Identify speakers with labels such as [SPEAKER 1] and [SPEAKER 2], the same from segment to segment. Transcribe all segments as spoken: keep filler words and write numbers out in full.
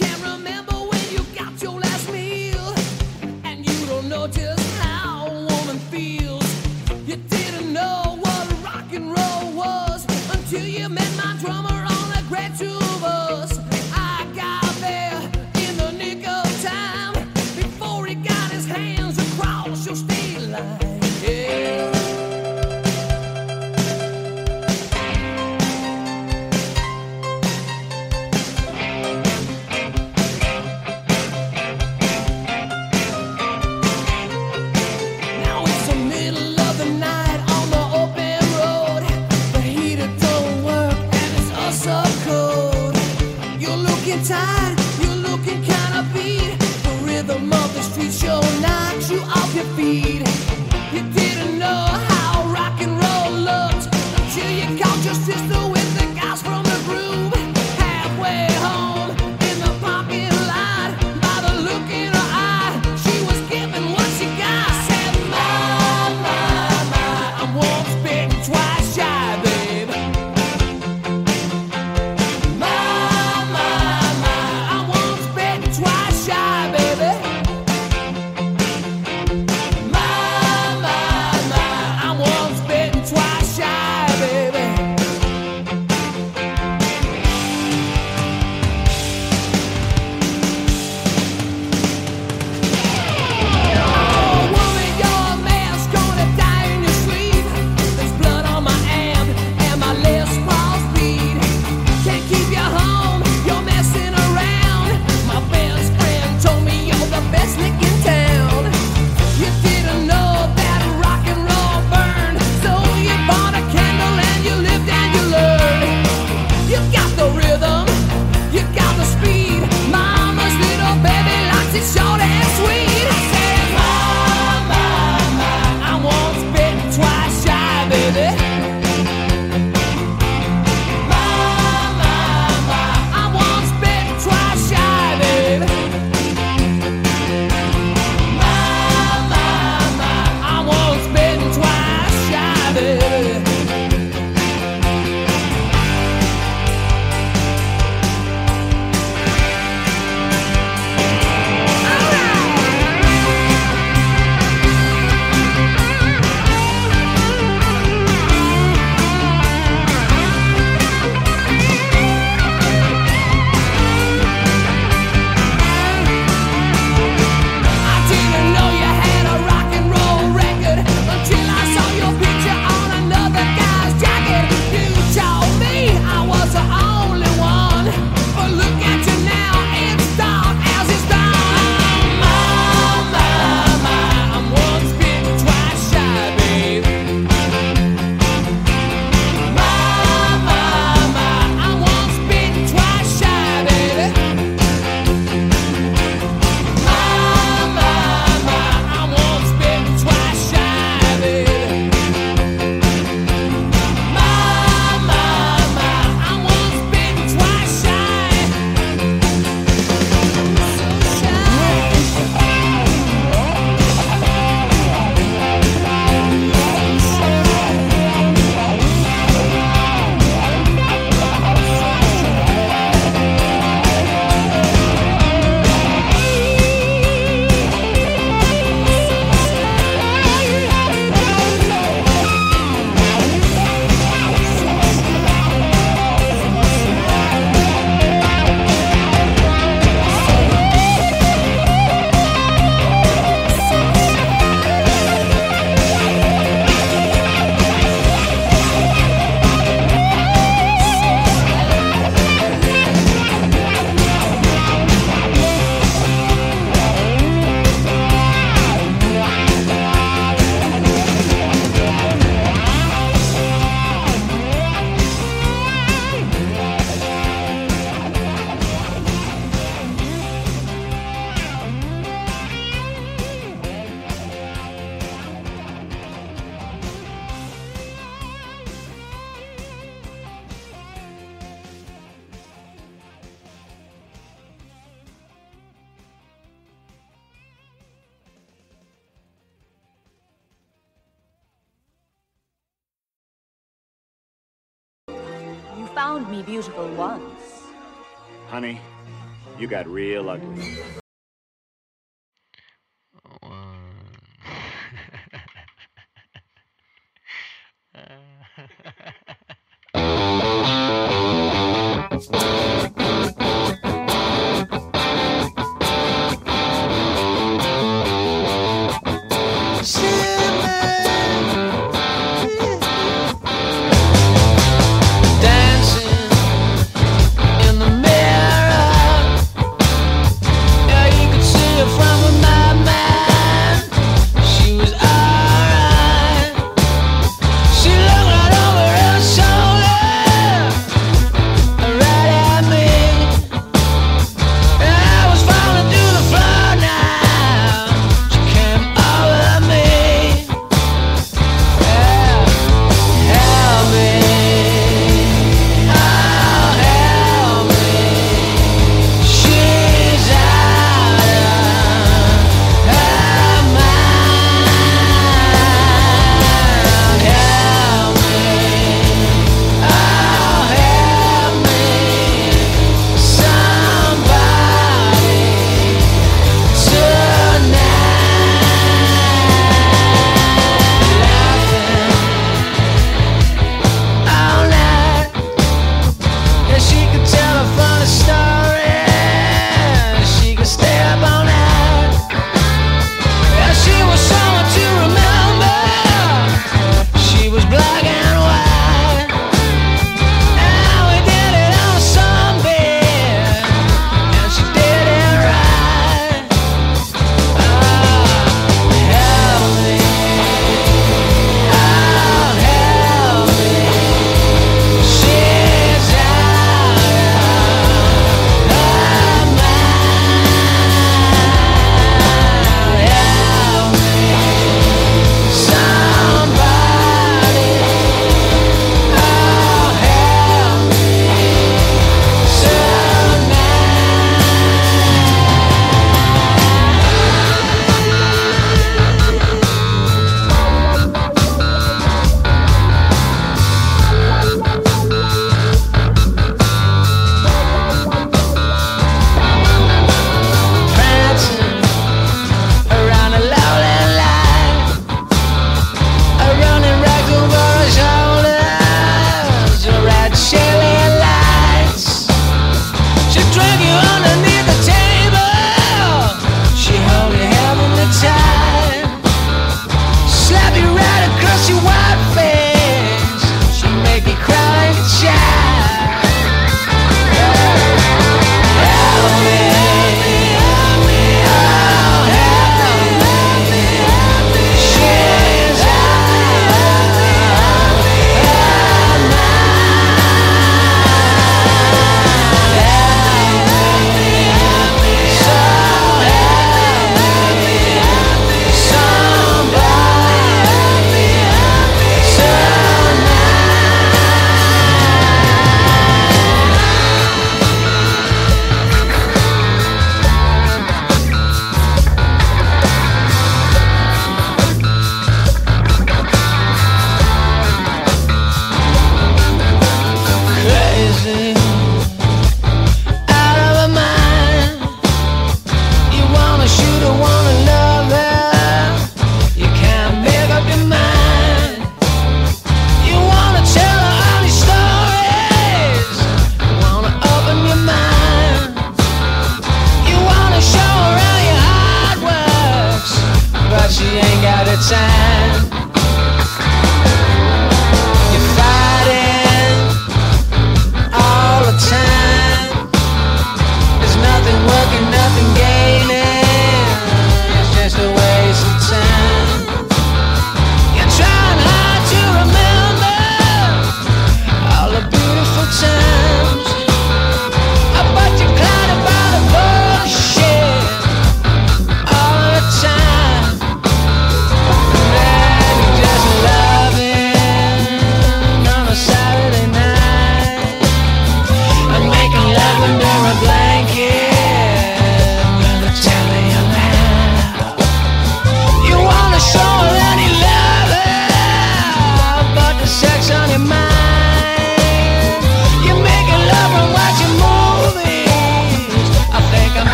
[SPEAKER 1] can't remember when you got your last meal, and you don't know just how a woman feels. You didn't know what rock and roll was until you met my drummer on a great tour bus. I got there in the nick of time before he got his hands across your state line. Yeah. Tired, you're looking kinda beat. The rhythm of the street show knocks you off your feet. You didn't know how rock and roll looked until you caught your sister with the guys from the groove. Halfway home in the parking lot, by the look in her eye, she was giving what she got. I said, my, my, my, I'm once bitten, twice shy, babe.
[SPEAKER 2] found me beautiful once.
[SPEAKER 3] Honey,
[SPEAKER 2] You got real ugly.
[SPEAKER 1] Dancing in the mirror.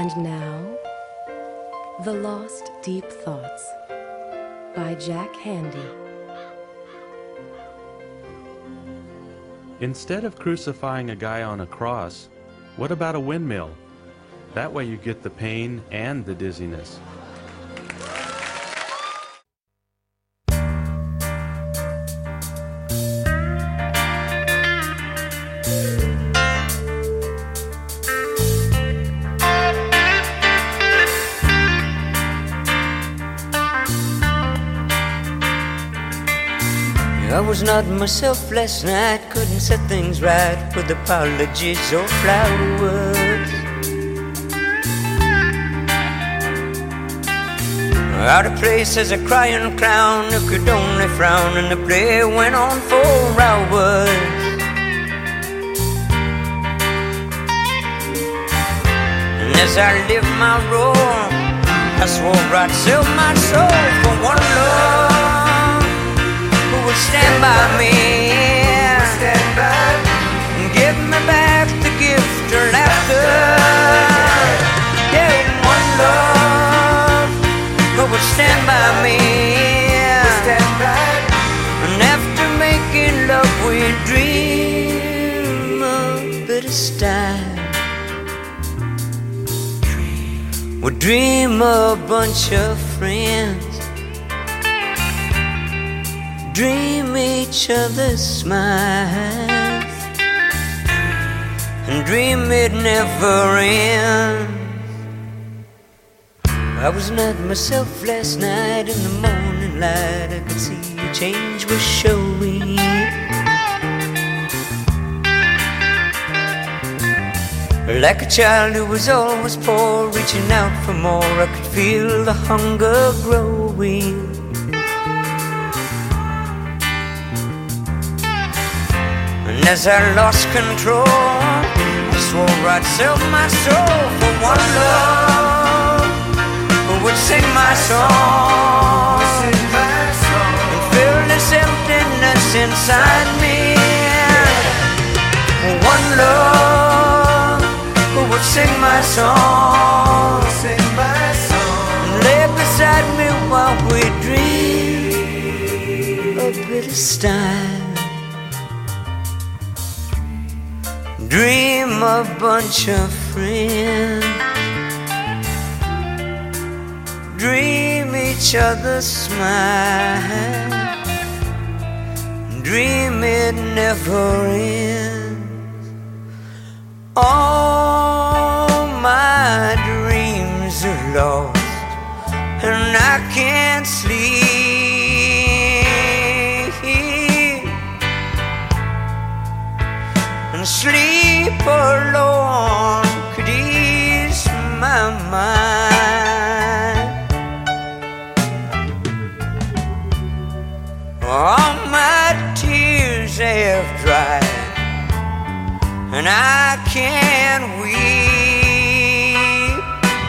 [SPEAKER 2] And now, The Lost Deep Thoughts by Jack Handy.
[SPEAKER 3] Instead of crucifying a guy on a cross, what about a windmill? That way you get the pain and the dizziness.
[SPEAKER 4] I was not myself last night, couldn't set things right with apologies or flowers. Out of place as a crying clown who could only frown, and the play went on for hours. And as I lived my role, I swore I'd sell my soul for one love who would stand by me, stand by me, and give me back the gift of laughter. Yeah, one love who would stand by me, stand by me, and after making love we dream a bit of style. We dream a bunch of friends, dream each other's smiles, and dream it never ends. I was not myself last night. In the morning light I could see a change was showing. Like a child who was always poor, reaching out for more, I could feel the hunger growing. And as I lost control, I swore I'd sell my soul for one love who would sing my song, sing my song, and fill this emptiness inside me. One love who would sing my song, sing my song, and lay beside me while we dream a bit of style. Dream a bunch of friends, dream each other's smile, dream it never ends. All my dreams are lost and I can't sleep, and sleep alone could ease my mind. All my tears have dried and I can't weep.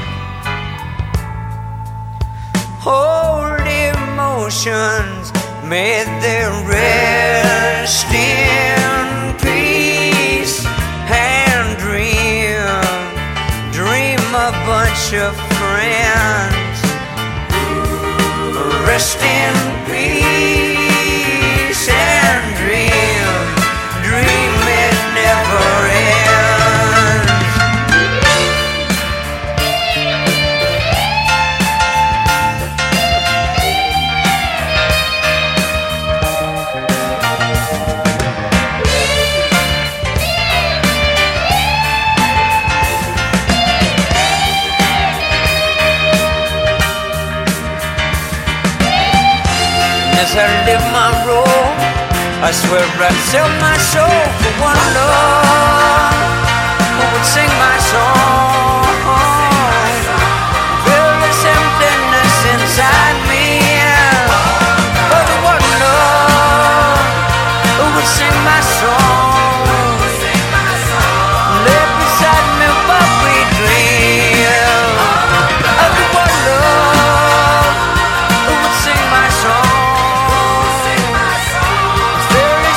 [SPEAKER 4] Old emotions made their rest in peace, and dream, dream a bunch of friends, rest in peace, and dream, dream it never ends. As I live my role, I swear I'd sell my soul for one love who would sing my song, fill this emptiness inside me. For the one love who would sing my song, lay beside me while we dream of the one love who would sing my song.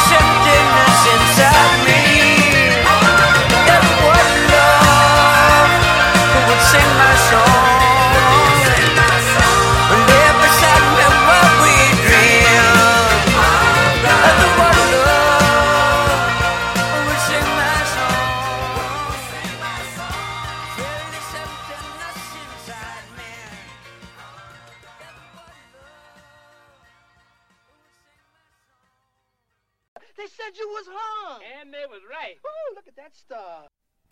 [SPEAKER 4] Inside me, that one love
[SPEAKER 5] They said you was hung.
[SPEAKER 6] And they was right.
[SPEAKER 5] Ooh, look at that star.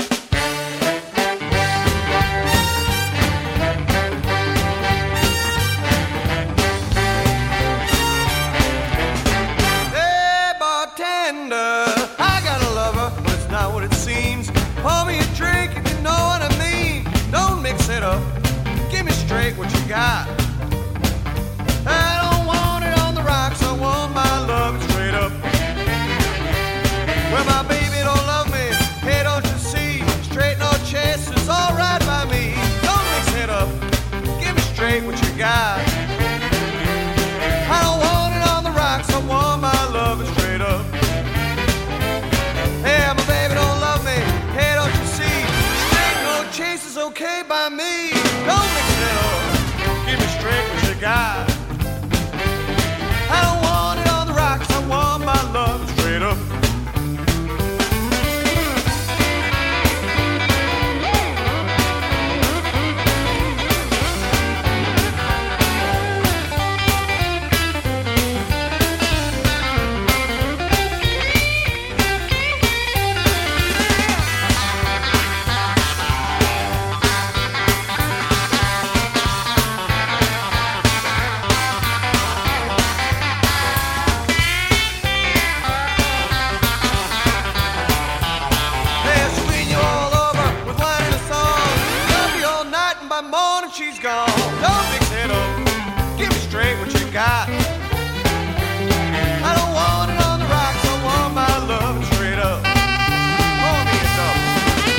[SPEAKER 7] Hey, bartender, I got a lover, but it's not what it seems. Pour me a drink if you know what I mean. Don't mix it up. Give me straight what you got. I don't want it on the rocks. I want my love straight up. Well, my baby don't love me. Hey, don't you see? Straight no chase is all right by me. Don't mix it up. Give me straight what you got. I don't want it on the rocks. I want my love straight up. Hey, my baby don't love me. Hey, don't you see? Straight no chase is okay by me. Don't mix it up. Give me straight what you got. I don't want it on the rocks. I want my love straight up. She's gone. Don't mix it up. Give me straight what you got. I don't want it on the rocks. I want my love straight up. Pour me a double.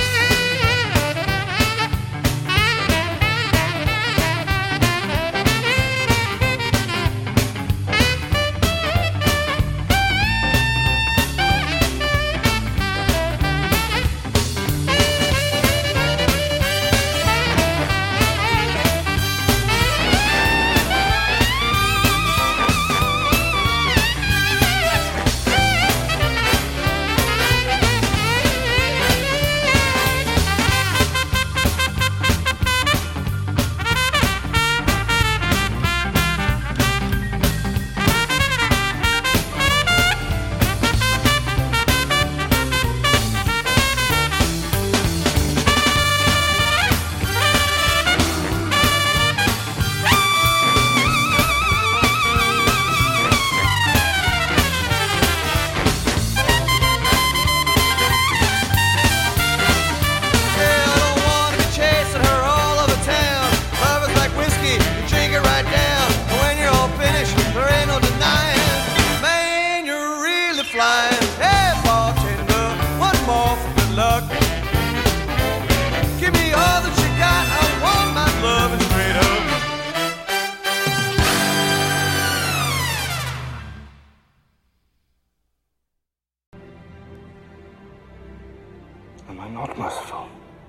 [SPEAKER 8] Am I not merciful?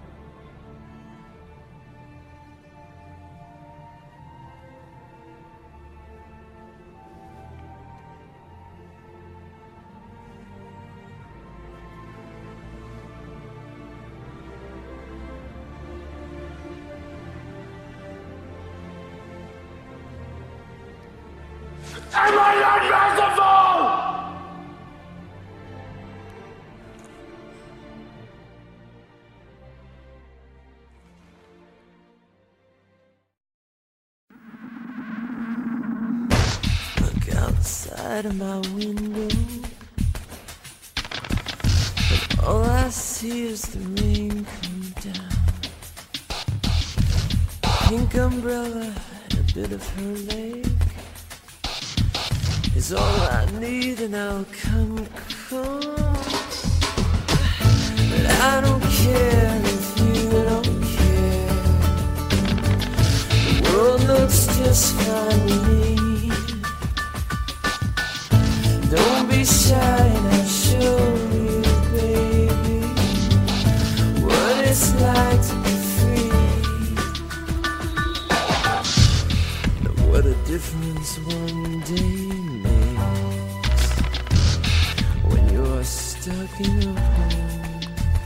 [SPEAKER 9] Am I not merciful?
[SPEAKER 4] Look outside of my window, and all I see is the rain come down. Pink umbrella and a bit of her leg is all I need, and I'll come close. But I don't care if you don't care. The world looks just fine to me. Don't be shy, and I'll show you, baby, what it's like to be free. And what a difference one day when you're stuck in a home.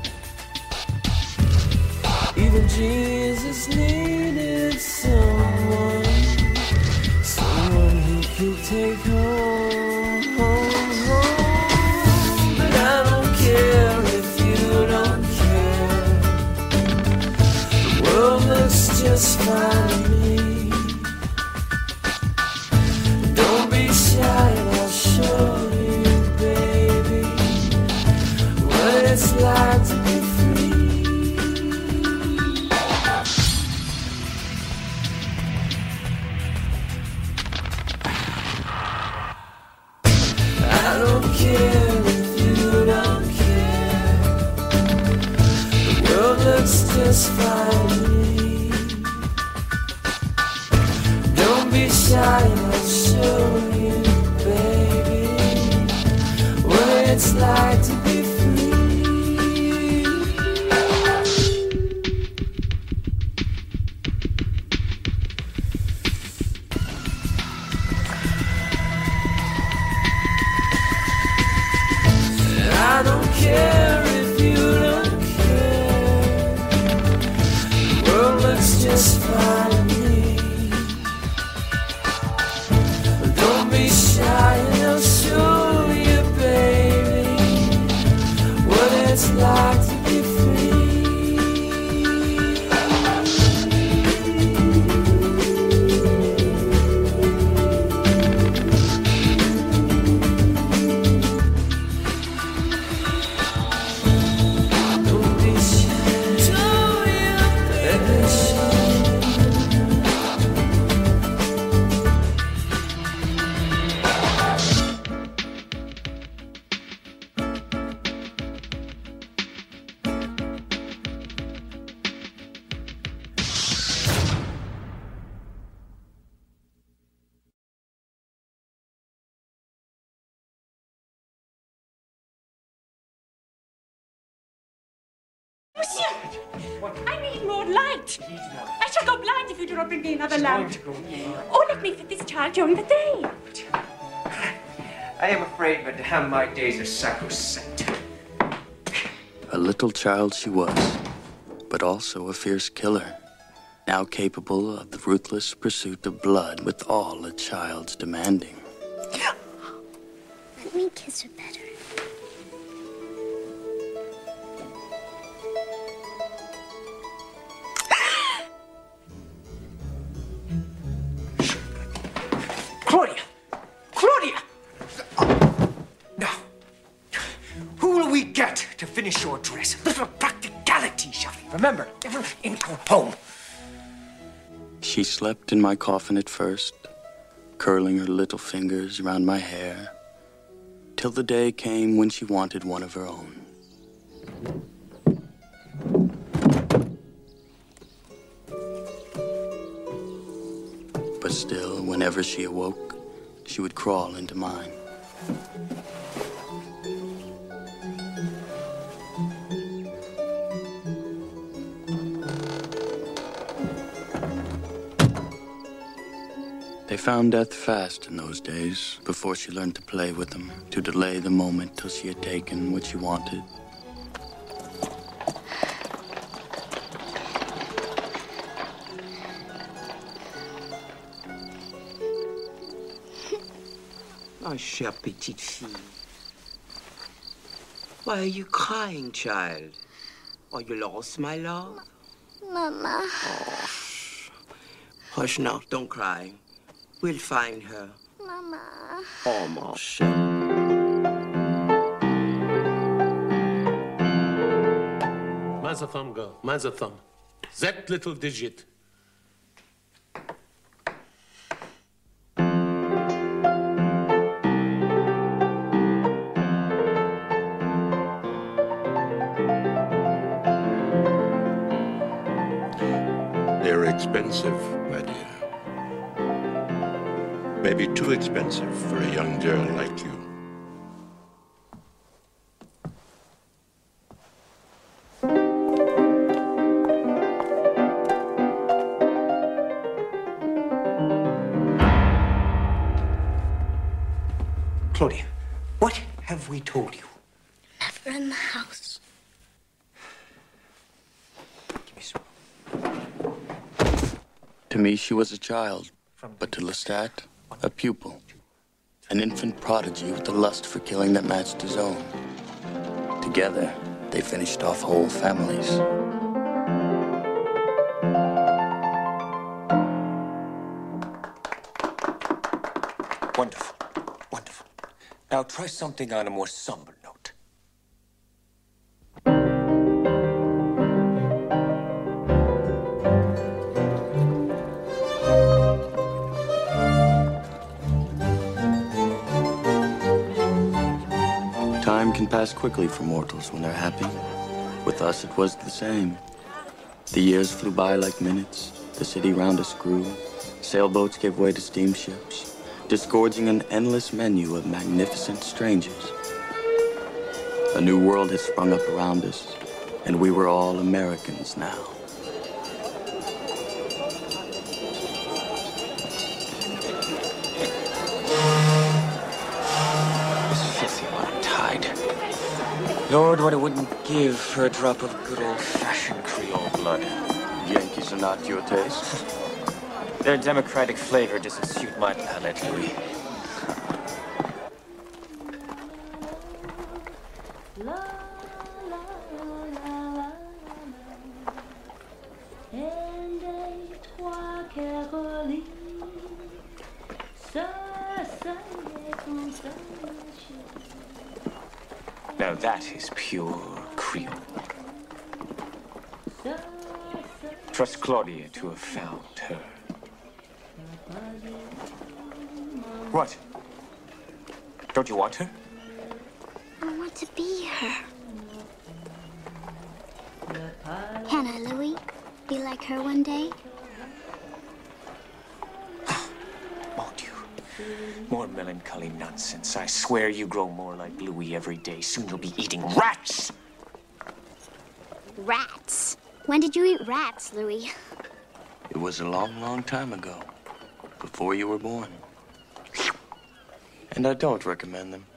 [SPEAKER 4] Even Jesus needed someone, someone he could take home, home, home.
[SPEAKER 1] just fine. Don't be shy, I'll show you, baby, what it's like to be free. I don't care if you don't care. The world looks just fine to me. But don't be shy and I'll show you, baby, what it's like to be free.
[SPEAKER 6] I need more light. I shall go blind if you do not bring me another lamp. Or let me fit this child during the day.
[SPEAKER 10] I am afraid, madame, my days are sacrosanct.
[SPEAKER 11] A little child she was, but also a fierce killer, now capable of the ruthless pursuit of blood with all a child's demanding.
[SPEAKER 12] Let me kiss her better.
[SPEAKER 10] Claudia! Claudia! Now, who will we get to finish your dress? A little practicality, shall we? Remember, never in our home.
[SPEAKER 11] She slept in my coffin at first, curling her little fingers around my hair, till the day came when she wanted one of her own. But still, whenever she awoke, she would crawl into mine. They found death fast in those days, before she learned to play with them, to delay the moment till she had taken what she wanted.
[SPEAKER 10] My chère petite fille. Why are you crying, child? Are you lost, my love?
[SPEAKER 12] Mama.
[SPEAKER 10] Oh, hush now, don't cry. We'll find her.
[SPEAKER 12] Mama.
[SPEAKER 10] Oh, mon chéri.
[SPEAKER 13] Man's a thumb, girl. Man's a thumb. That little digit.
[SPEAKER 14] They're expensive, my dear. Maybe too expensive for a young girl like you.
[SPEAKER 10] Claudia, what have we told you?
[SPEAKER 12] Never in the house.
[SPEAKER 10] Give me some.
[SPEAKER 11] To me, she was a child, but to Lestat, a pupil. An infant prodigy with a lust for killing that matched his own. Together, they finished off whole families.
[SPEAKER 15] Wonderful. Wonderful. Now try something on a more somber note.
[SPEAKER 11] Time can pass quickly for mortals when they're happy. With us, it was the same. The years flew by like minutes. The city round us grew. Sailboats gave way to steamships, disgorging an endless menu of magnificent strangers. A new world had sprung up around us, and we were all Americans now.
[SPEAKER 15] This filthy one tide. Lord, what I wouldn't give for a drop of good old-fashioned Creole blood.
[SPEAKER 11] Yankees are not your taste?
[SPEAKER 15] Their democratic flavor doesn't suit my palate, Louis. Now that is pure Creole. Trust Claudia to have found her. What? Don't you want her?
[SPEAKER 12] I want to be her. Hannah, Louis, be like her one day?
[SPEAKER 15] Won't you? More melancholy nonsense. I swear you grow more like Louis every day. Soon you'll be eating rats!
[SPEAKER 12] Rats? When did you eat rats, Louis?
[SPEAKER 11] It was a long, long time ago, before you were born. And I don't recommend them.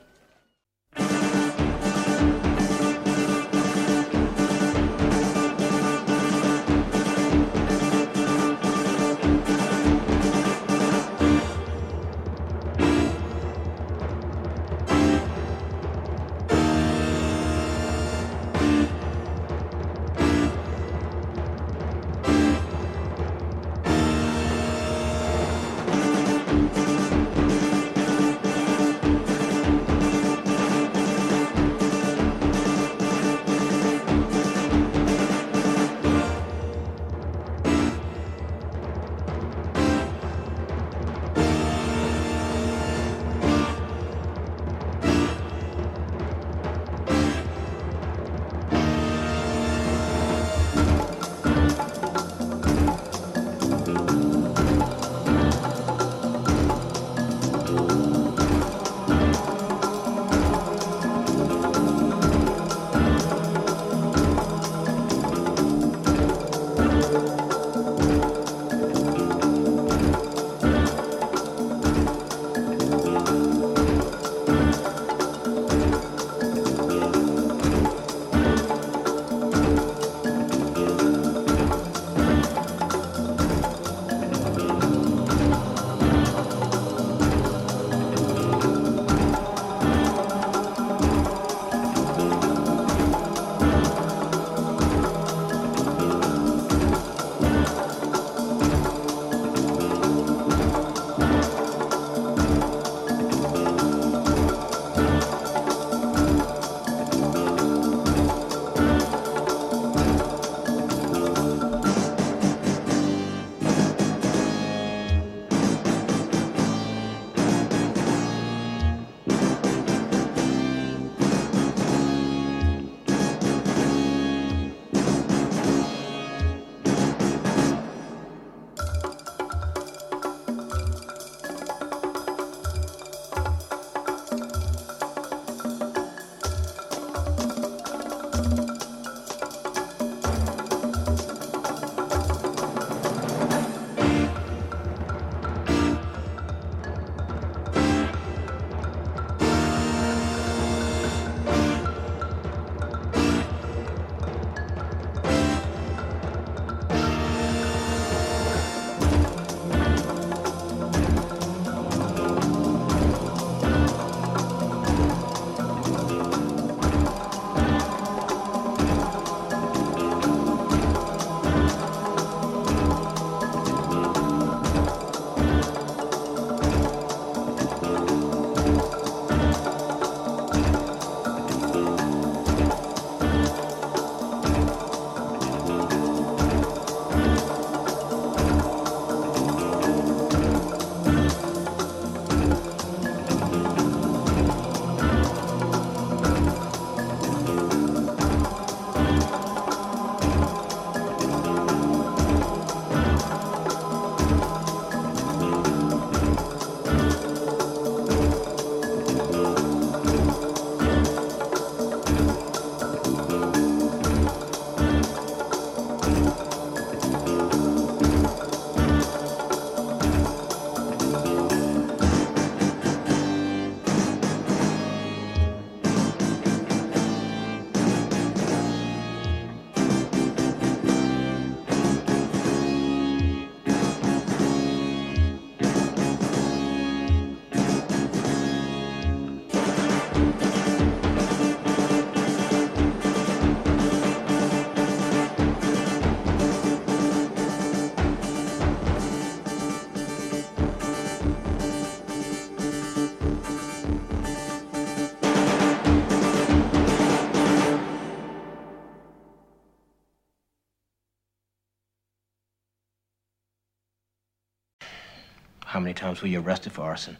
[SPEAKER 16] How many times were you arrested for arson?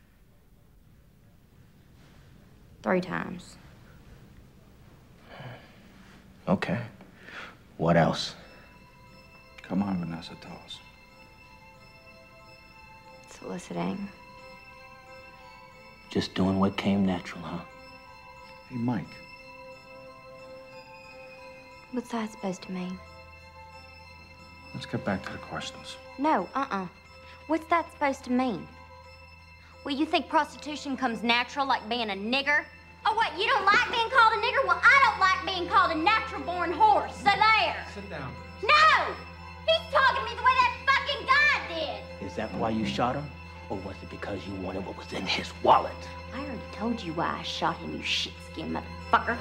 [SPEAKER 17] Three times.
[SPEAKER 16] Okay. What else?
[SPEAKER 8] Come on, Vanessa, tell us.
[SPEAKER 17] Soliciting.
[SPEAKER 16] Just doing what came natural, huh?
[SPEAKER 8] Hey, Mike.
[SPEAKER 17] What's that supposed to mean?
[SPEAKER 8] Let's get back to the questions.
[SPEAKER 17] No, uh-uh. What's that supposed to mean? Well, you think prostitution comes natural like being a nigger? Oh, what, you don't like being called a nigger? Well, I don't like being called a natural-born horse. So there.
[SPEAKER 8] Sit down.
[SPEAKER 17] No! He's talking to me the way that fucking guy did.
[SPEAKER 16] Is that why you shot him? Or was it because you wanted what was in his wallet?
[SPEAKER 17] I already told you why I shot him, you shit-skinned motherfucker.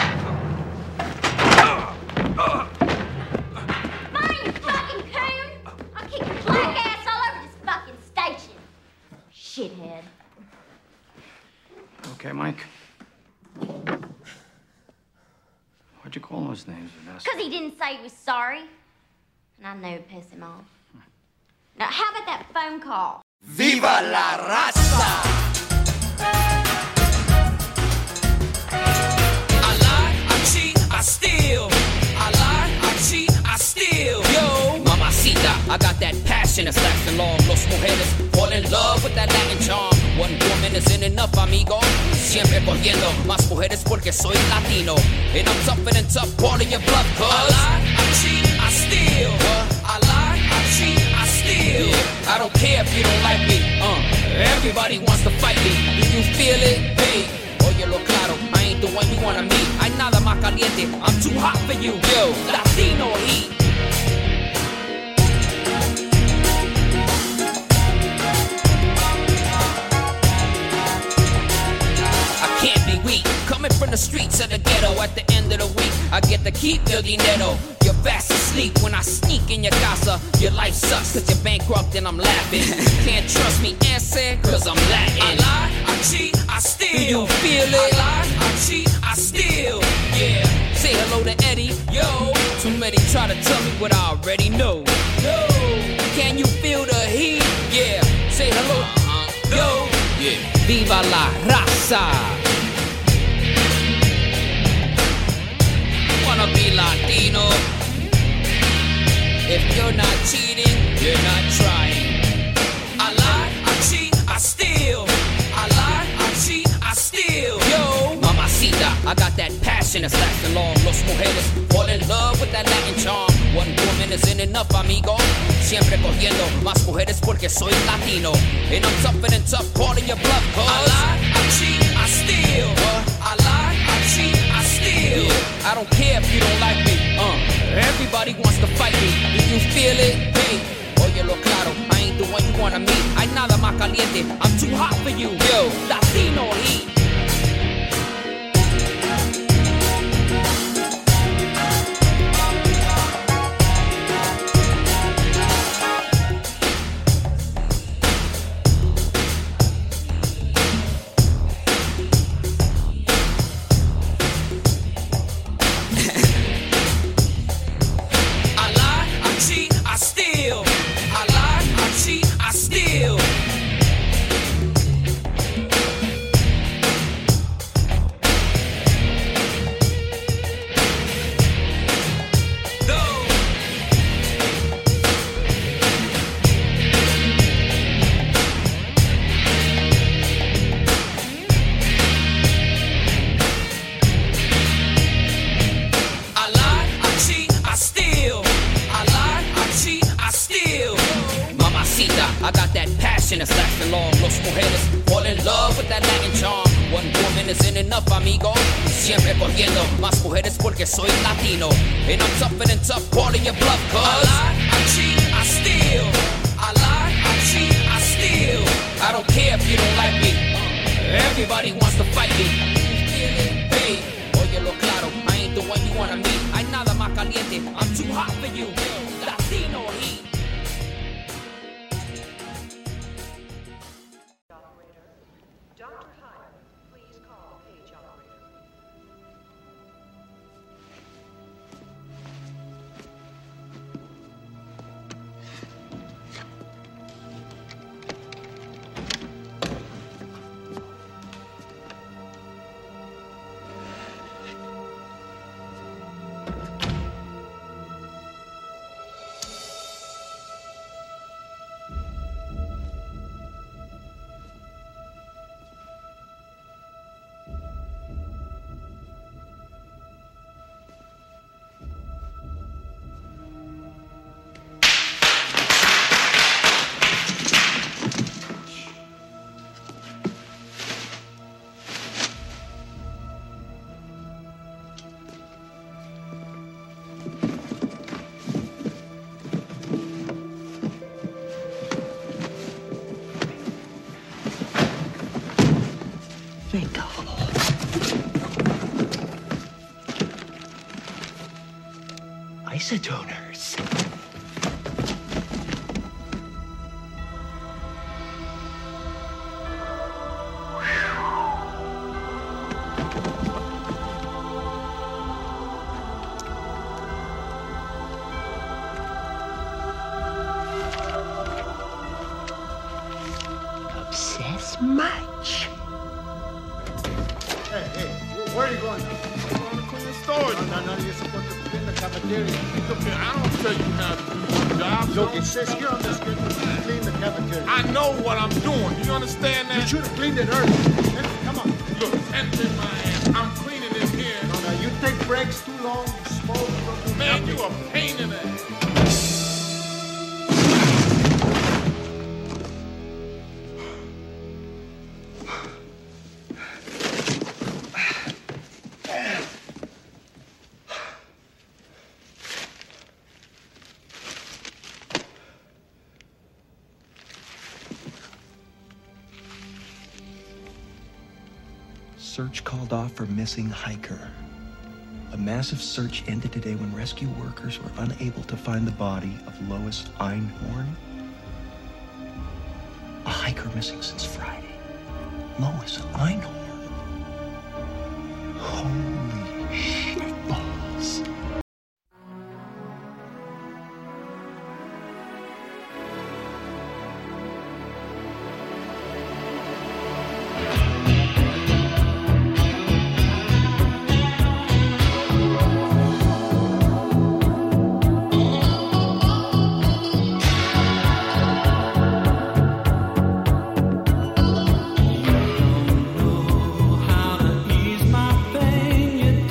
[SPEAKER 17] Mine, you fucking coon! I'll kick your black ass all over this fucking station. Shithead.
[SPEAKER 8] Okay, Mike. Why'd you call those names, Vanessa?
[SPEAKER 17] Because he didn't say he was sorry. And I knew it'd piss him off. Now, how about that phone call?
[SPEAKER 7] Viva la raza!
[SPEAKER 1] I lie, I cheat, I steal. I lie, I cheat, I steal. Yo, mamacita, I got that passion that's lasting long. Los mujeres fall in love with that Latin charm. One woman isn't enough, amigo. Siempre cogiendo más mujeres porque soy latino. And I'm tougher than tough, part of your bluff, cuz I lie, I cheat, I steal. Uh, I lie, I cheat, I steal. Yeah, I don't care if you don't like me. Uh, everybody wants to fight me. Do you feel it? Hey, óyelo claro, I ain't the one you wanna meet. Hay nada más caliente, I'm too hot for you. Yo, Latino heat. Can't be weak, coming from the streets of the ghetto. At the end of the week, I get to keep your dinero. You're fast asleep when I sneak in your casa. Your life sucks cause you're bankrupt and I'm laughing. You can't trust me, answer, cause I'm Latin. I lie, I cheat, I steal. Do you feel it? I lie, I cheat, I steal. Yeah, say hello to Eddie, yo. Too many try to tell me what I already know. No, can you feel the heat? Yeah, say hello, uh-huh. Yo. Yeah. Viva la raza. Wanna be Latino? If you're not cheating, you're not trying. I lie, I cheat, I steal. I lie, I cheat, I steal. Yo, mamacita, I got that passion that's lasting long. Los mujeres fall in love with that Latin charm. One woman isn't enough, amigo. Siempre cogiendo más mujeres porque soy latino. And I'm tougher than tough, part of your bluff, cuz I lie, I cheat, I steal. What? I lie, I cheat, I steal. Yeah, I don't care if you don't like me. Uh, everybody wants to fight me. Do you feel it? Hey, óyelo claro, I ain't the one you wanna meet. Hay nada más caliente, I'm too hot for you. Yo, Latino heat. I got that passion that's lasting long. Los mujeres fall in love with that Latin charm. One woman isn't enough, amigo. Siempre cogiendo más mujeres porque soy latino. And I'm tougher than tough, part of your bluff, cuz I lie, I cheat, I steal. I lie, I cheat, I steal. I don't care if you don't like me. Everybody wants to fight me. Hey, óyelo claro, I ain't the one you wanna meet. Hay nada más caliente, I'm too hot for you. Latino heat.
[SPEAKER 18] fatal. Isotoners. Obsessed much.
[SPEAKER 19] Hey, hey, where are you going now?
[SPEAKER 9] I'm going to clean the store.
[SPEAKER 19] No, no, no, you're supposed to clean the cafeteria.
[SPEAKER 9] Look here, I don't tell you how to do your job.
[SPEAKER 19] Look, it says here on the schedule to clean the cafeteria.
[SPEAKER 9] I know what I'm doing. You understand that?
[SPEAKER 19] You should have cleaned it earlier. Come on.
[SPEAKER 9] Look, enter my ass. I'm cleaning it here.
[SPEAKER 19] No, no, you take breaks too long. You smoke. You do
[SPEAKER 9] Man,
[SPEAKER 19] nothing.
[SPEAKER 9] you a pain in the ass.
[SPEAKER 20] Search called off for missing hiker. A massive search ended today when rescue workers were unable to find the body of Lois Einhorn. A hiker missing since Friday. Lois Einhorn. Holy shitballs.
[SPEAKER 1] How to ease my pain, you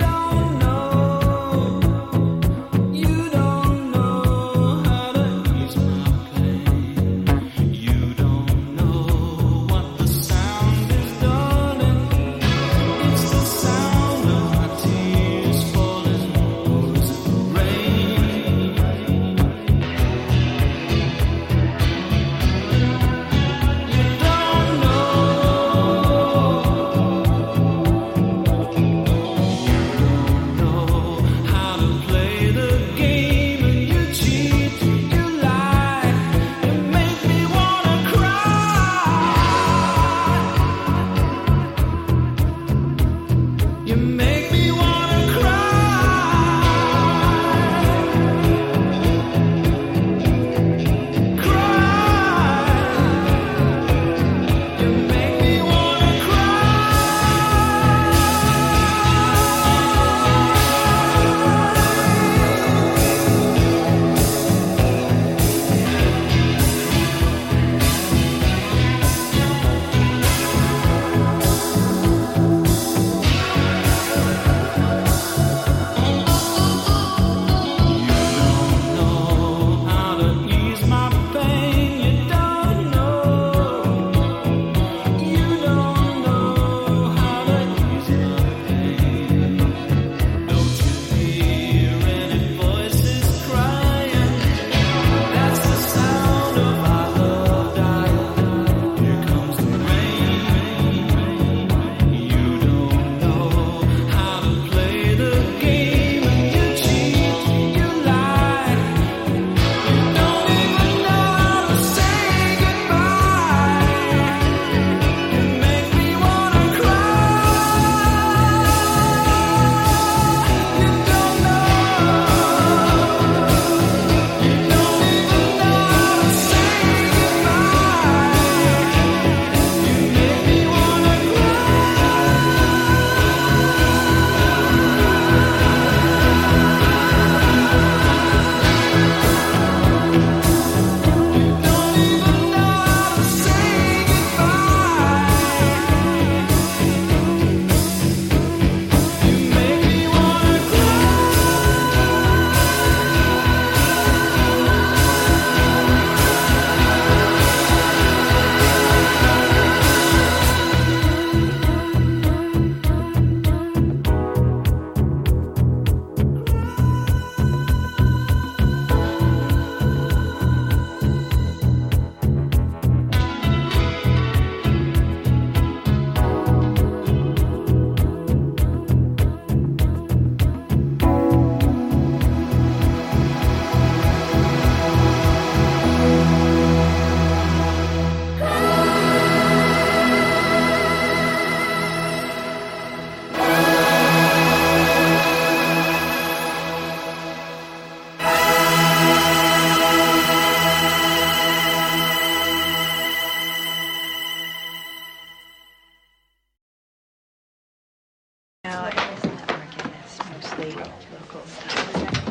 [SPEAKER 21] No, it doesn't work, and it's mostly local stuff.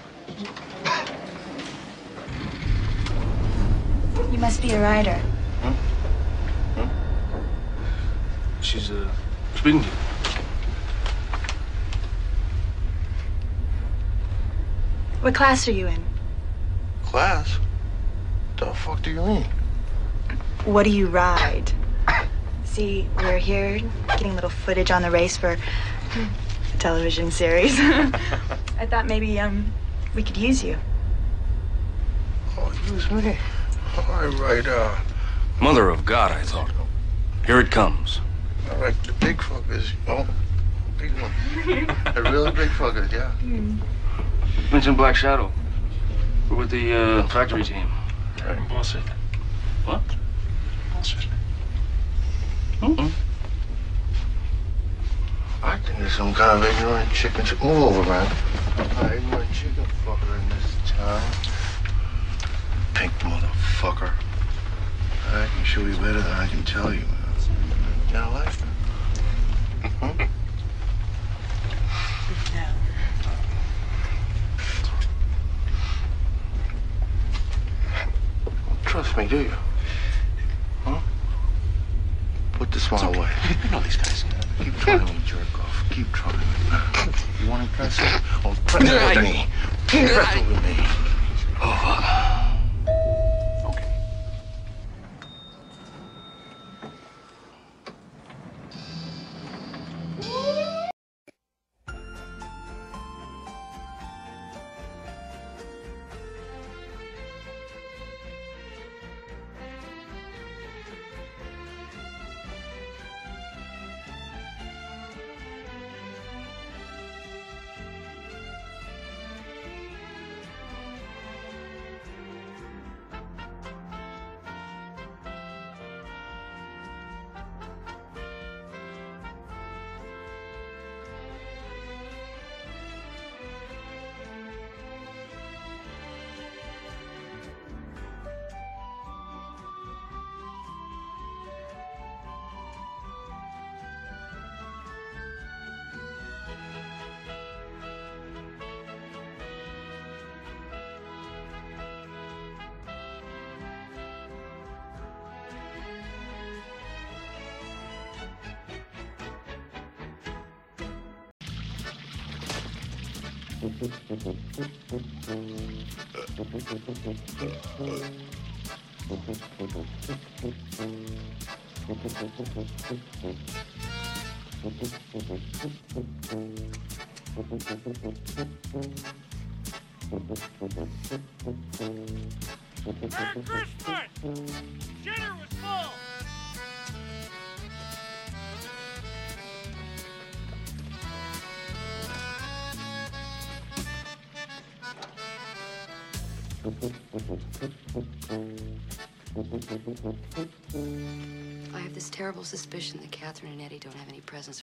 [SPEAKER 21] You must be a writer.
[SPEAKER 8] Huh? Huh? She's, uh, speaking to you.
[SPEAKER 21] What class are you in?
[SPEAKER 14] Class? The fuck do you mean?
[SPEAKER 21] What do you ride? See, we're here getting a little footage on the race for a television series. I thought maybe um we could use you.
[SPEAKER 14] Oh, use me? I write, uh,
[SPEAKER 8] Mother of God, I thought. Here it comes.
[SPEAKER 14] I write the big fuckers, you know? Big one. The really big fuckers, yeah.
[SPEAKER 21] Mm.
[SPEAKER 8] Mentioned Black Shadow. We're with the uh, factory team.
[SPEAKER 14] Right.
[SPEAKER 8] Bullshit. What?
[SPEAKER 14] Bullshit.
[SPEAKER 8] Mm-mm.
[SPEAKER 14] I think there's some kind of ignorant chicken. Ch- Move over, man. Uh, ignorant chicken fucker in this town. Pink motherfucker. I can show you better than I can tell you, man. You don't like that? Mm-hmm. Trust me, do you? Huh? Put the smile away.
[SPEAKER 8] You know these guys.
[SPEAKER 14] Keep trying me, jerk off. Keep trying me. You want to impress it? Oh, press it with me. Press it with me. Oh,
[SPEAKER 8] okay.
[SPEAKER 1] Merry Christmas! Dinner was full!
[SPEAKER 2] I have this terrible suspicion that Catherine and Eddie don't have any presents.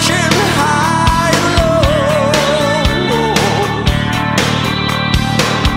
[SPEAKER 1] Searching high and low.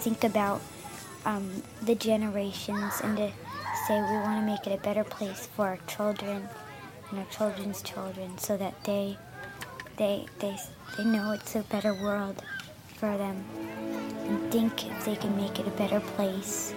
[SPEAKER 12] think about um, the generations and to say we want to make it a better place for our children and our children's children, so that they they they they know it's a better world for them and think if they can make it a better place.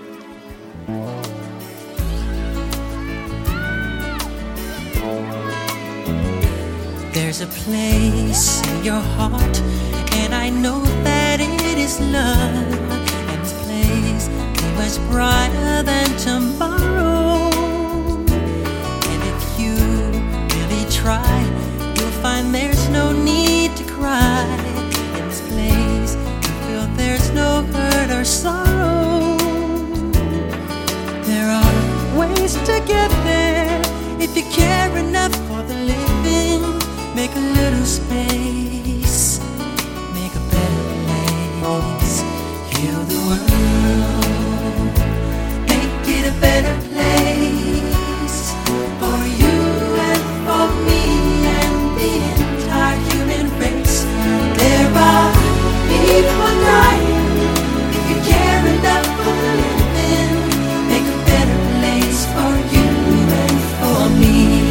[SPEAKER 1] There's a place in your heart, and I know that it is love. And this place is much brighter than tomorrow. And if you really try, you'll find there's no need to cry. In this place, you feel there's no hurt or sorrow. There are ways to get there if you care enough for the living. Make a little space, make a better place. Heal the world, make it a better place for you and for me and the entire human race. There are people dying. If you care enough for the living, make a better place for you and for me.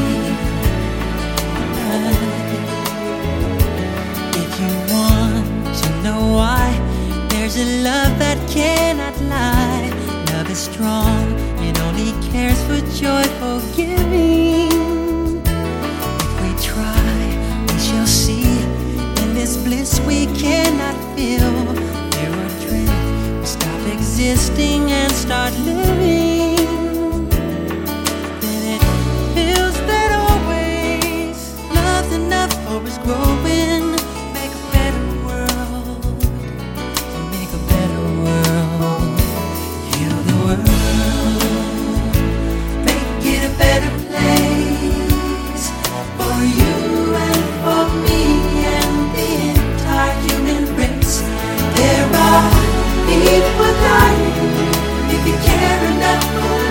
[SPEAKER 1] If you want to know why, there's a love that cannot lie. Love is strong, it only cares for joyful giving. If we try, we shall see. In this bliss we cannot feel. There are dreams, we stop existing and start living. Then it feels that always love's enough, always growing. Make a better world, make a better world. Heal the world, make it a better place for you and for me and the entire human race. There are people dying. If you care enough for